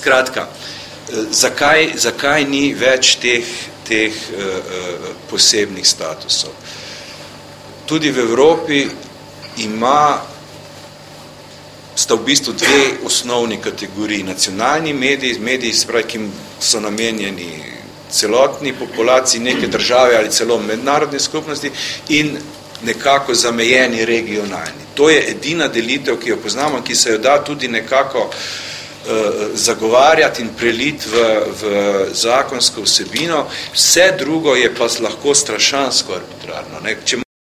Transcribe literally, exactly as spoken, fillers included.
Skratka, zakaj, zakaj ni več teh, teh uh, posebnih statusov? Tudi v Evropi ima, sta v bistvu dve osnovni kategoriji. Nacionalni mediji, mediji, spravi, ki so namenjeni celotni populaciji neke države ali celo mednarodne skupnosti in nekako zamejeni regionalni. To je edina delitev, ki jo poznamo, ki se jo da tudi nekako uh, zagovarjati in preliti v, v zakonsko vsebino. Vse drugo je pa lahko strašansko arbitrarno. Ne? Če